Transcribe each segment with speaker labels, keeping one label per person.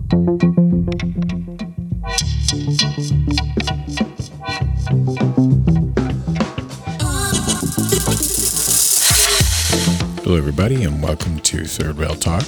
Speaker 1: Hello, everybody, and welcome to Third Rail Talk.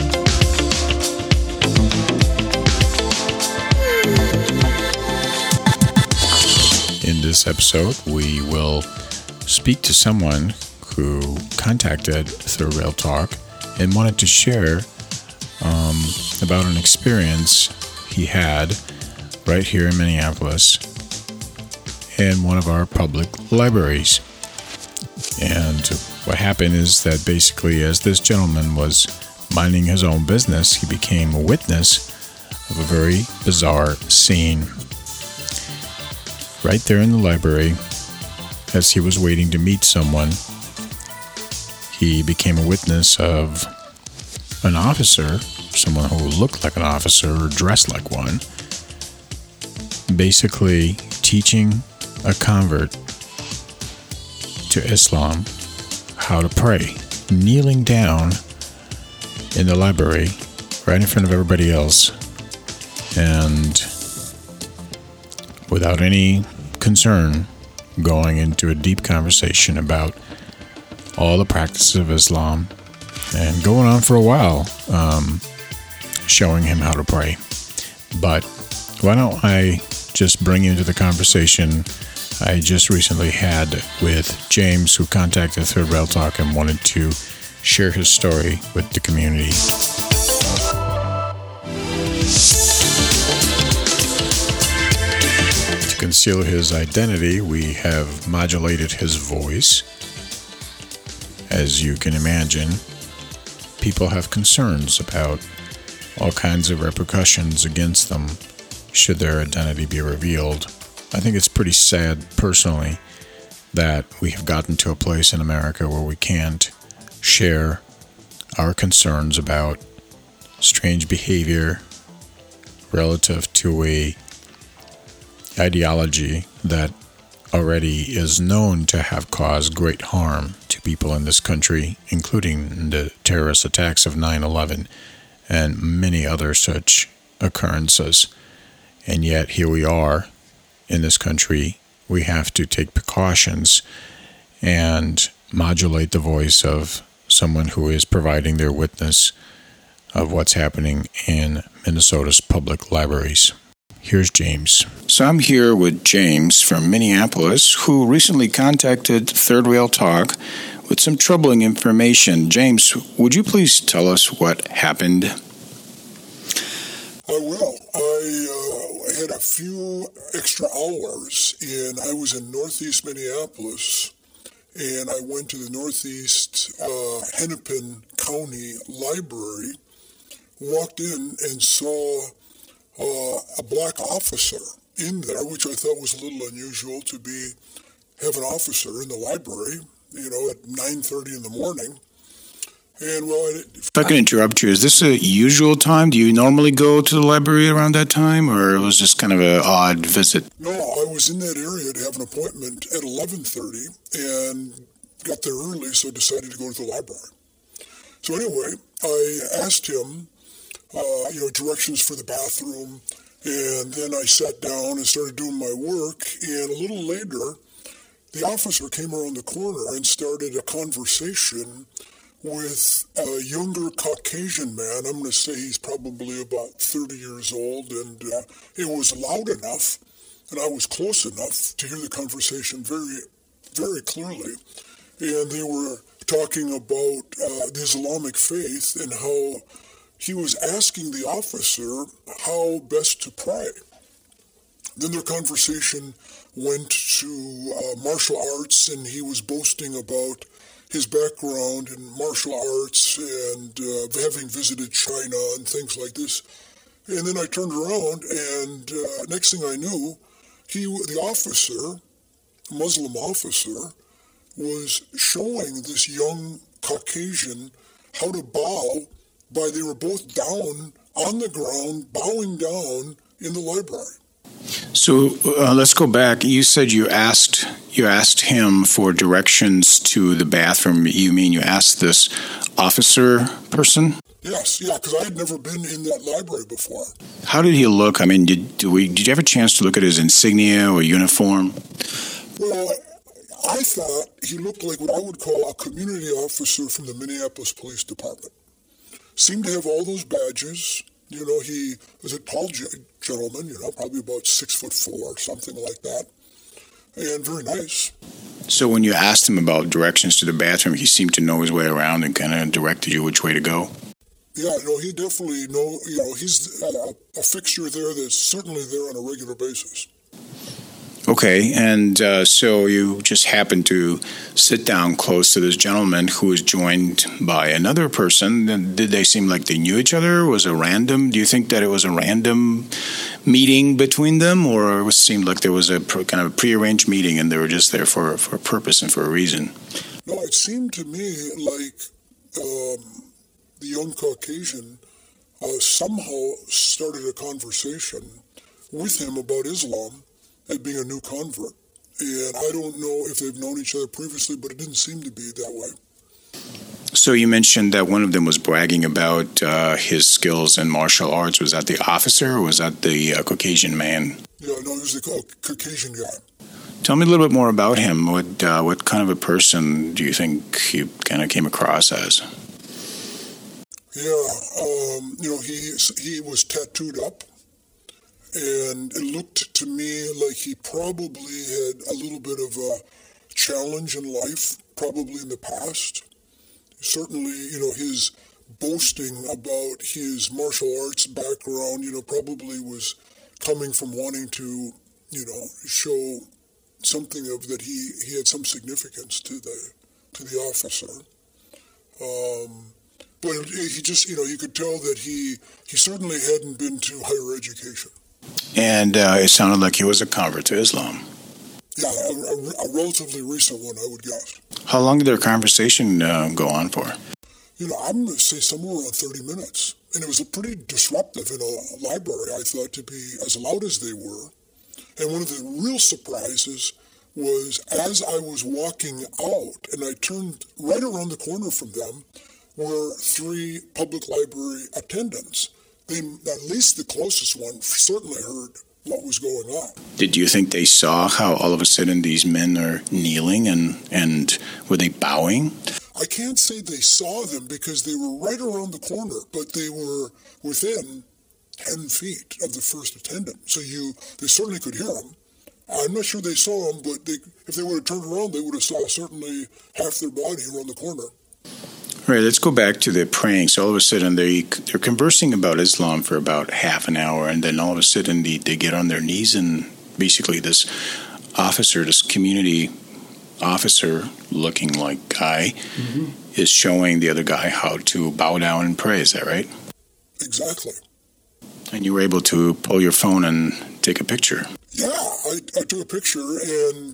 Speaker 1: In this episode, we will speak to someone who contacted Third Rail Talk and wanted to share about an experience he had right here in Minneapolis in one of our public libraries. And what happened is that basically, as this gentleman was minding his own business, he became a witness of a very bizarre scene. Right there in the library, as he was waiting to meet someone, he became a witness of an officer, someone who looked like an officer or dressed like one, basically teaching a convert to Islam how to pray, kneeling down in the library right in front of everybody else, and without any concern going into a deep conversation about all the practices of Islam, and going on for a while, showing him how to pray. But why don't I just bring into the conversation I just recently had with James, who contacted Third Rail Talk and wanted to share his story with the community. To conceal his identity, we have modulated his voice. As you can imagine, people have concerns about all kinds of repercussions against them should their identity be revealed. I think it's pretty sad, personally, that we have gotten to a place in America where we can't share our concerns about strange behavior relative to a ideology that already is known to have caused great harm to people in this country, including the terrorist attacks of 9/11 and many other such occurrences. And yet here we are in this country. We have to take precautions and modulate the voice of someone who is providing their witness of what's happening in Minnesota's public libraries. Here's James. So I'm here with James from Minneapolis, who recently contacted Third Rail Talk with some troubling information. James, would you please tell us what happened?
Speaker 2: I will. I had a few extra hours, and I was in Northeast Minneapolis, and I went to the Northeast Hennepin County Library, walked in and saw a black officer in there, which I thought was a little unusual to have an officer in the library, at 9:30 in the morning. And
Speaker 1: if I can interrupt you, is this a usual time? Do you normally go to the library around that time, or it was just kind of an odd visit?
Speaker 2: No, I was in that area to have an appointment at 11:30 and got there early, so I decided to go to the library. So anyway, I asked him, directions for the bathroom, and then I sat down and started doing my work, and a little later, the officer came around the corner and started a conversation with a younger Caucasian man. I'm going to say he's probably about 30 years old, and it was loud enough, and I was close enough to hear the conversation very, very clearly. And they were talking about the Islamic faith and how he was asking the officer how best to pray. Then their conversation went to martial arts, and he was boasting about his background in martial arts and having visited China and things like this. And then I turned around, and next thing I knew, the officer, Muslim officer, was showing this young Caucasian how to bow they were both down on the ground, bowing down in the library.
Speaker 1: So let's go back. You said you asked him for directions to the bathroom. You mean you asked this officer person?
Speaker 2: Yes, yeah, because I had never been in that library before.
Speaker 1: How did he look? I mean, did you have a chance to look at his insignia or uniform?
Speaker 2: Well, I thought he looked like what I would call a community officer from the Minneapolis Police Department. Seemed to have all those badges. You know, he was a tall gentleman, you know, probably about 6'4" or something like that. And very nice.
Speaker 1: So when you asked him about directions to the bathroom, he seemed to know his way around and kind of directed you which way to go?
Speaker 2: Yeah, no, he definitely he's a fixture there that's certainly there on a regular basis.
Speaker 1: Okay, and so you just happened to sit down close to this gentleman who was joined by another person. Did they seem like they knew each other? Was it random? Do you think that it was a random meeting between them, or it seemed like there was a kind of a prearranged meeting and they were just there for a purpose and for a reason?
Speaker 2: No, it seemed to me like the young Caucasian somehow started a conversation with him about Islam as being a new convert. And I don't know if they've known each other previously, but it didn't seem to be that way.
Speaker 1: So you mentioned that one of them was bragging about his skills in martial arts. Was that the officer or was that the Caucasian man?
Speaker 2: Yeah, no, he was the Caucasian guy.
Speaker 1: Tell me a little bit more about him. What kind of a person do you think he kind of came across as?
Speaker 2: Yeah, he was tattooed up. And it looked to me like he probably had a little bit of a challenge in life, probably in the past. Certainly, his boasting about his martial arts background, probably was coming from wanting to, show something of that he had some significance to the officer. But he just, you could tell that he certainly hadn't been to higher education.
Speaker 1: And it sounded like he was a convert to Islam.
Speaker 2: Yeah, a relatively recent one, I would guess.
Speaker 1: How long did their conversation go on for?
Speaker 2: I'm going to say somewhere around 30 minutes. And it was pretty disruptive in a library, I thought, to be as loud as they were. And one of the real surprises was as I was walking out and I turned right around the corner from them were 3 public library attendants. At least the closest one certainly heard what was going on.
Speaker 1: Did you think they saw how all of a sudden these men are kneeling and were they bowing?
Speaker 2: I can't say they saw them because they were right around the corner, but they were within 10 feet of the first attendant. So they certainly could hear them. I'm not sure they saw them, but if they would have turned around, they would have saw certainly half their body around the corner.
Speaker 1: All right, let's go back to the praying. So all of a sudden they're conversing about Islam for about half an hour, and then all of a sudden they get on their knees, and basically this community officer looking like guy is showing the other guy how to bow down and pray. Is that right?
Speaker 2: Exactly.
Speaker 1: And you were able to pull your phone and take a picture.
Speaker 2: Yeah, I took a picture, and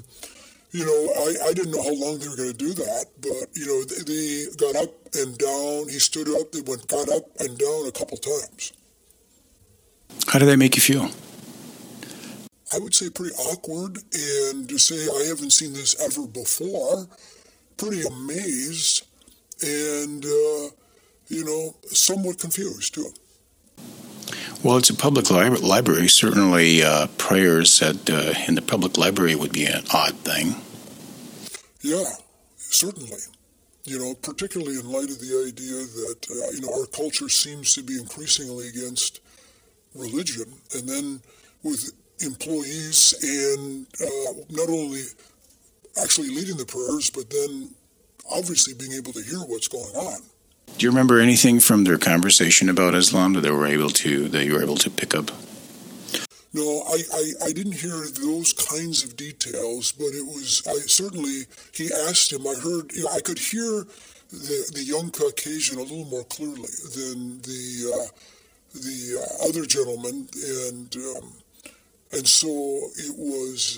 Speaker 2: I didn't know how long they were going to do that, but, they got up and down. He stood up. They got up and down a couple times.
Speaker 1: How did that make you feel?
Speaker 2: I would say pretty awkward, and to say I haven't seen this ever before, pretty amazed, and, somewhat confused, too.
Speaker 1: Well, it's a public library. Certainly prayers in the public library would be an odd thing.
Speaker 2: Yeah, certainly. Particularly in light of the idea that, our culture seems to be increasingly against religion. And then with employees and not only actually leading the prayers, but then obviously being able to hear what's going on.
Speaker 1: Do you remember anything from their conversation about Islam that you were able to pick up?
Speaker 2: No, I didn't hear those kinds of details, but he asked him, I could hear the young Caucasian a little more clearly than the other gentleman, and so it was,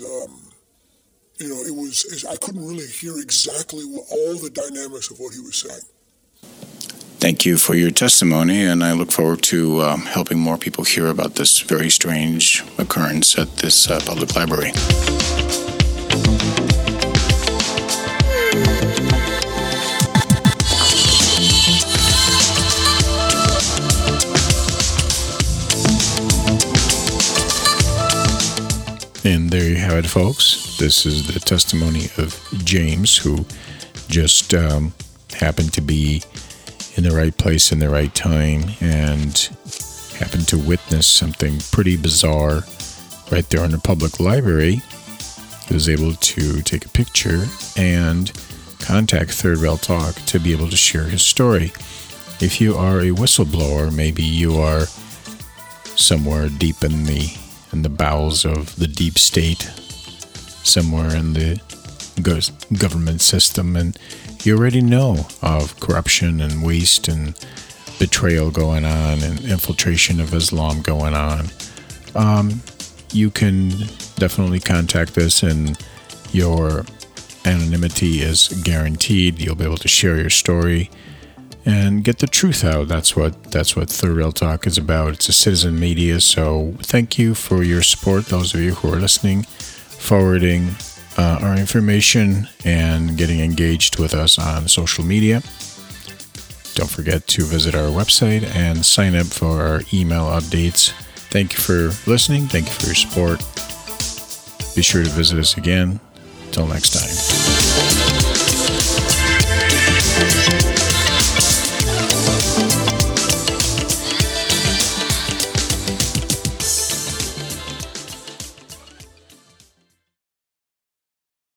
Speaker 2: I couldn't really hear exactly all the dynamics of what he was saying.
Speaker 1: Thank you for your testimony, and I look forward to helping more people hear about this very strange occurrence at this public library. And there you have it, folks. This is the testimony of James, who just happened to be in the right place in the right time and happened to witness something pretty bizarre right there in the public library. He was able to take a picture and contact Third Rail Talk to be able to share his story. If you are a whistleblower, maybe you are somewhere deep in the bowels of the deep state, somewhere in the government system, and you already know of corruption and waste and betrayal going on and infiltration of Islam going on. You can definitely contact us, and your anonymity is guaranteed. You'll be able to share your story and get the truth out. That's what Third Rail Talk is about. It's a citizen media, so thank you for your support, those of you who are listening, forwarding our information, and getting engaged with us on social media. Don't forget to visit our website and sign up for our email updates. Thank you for listening. Thank you for your support. Be sure to visit us again. Till next time.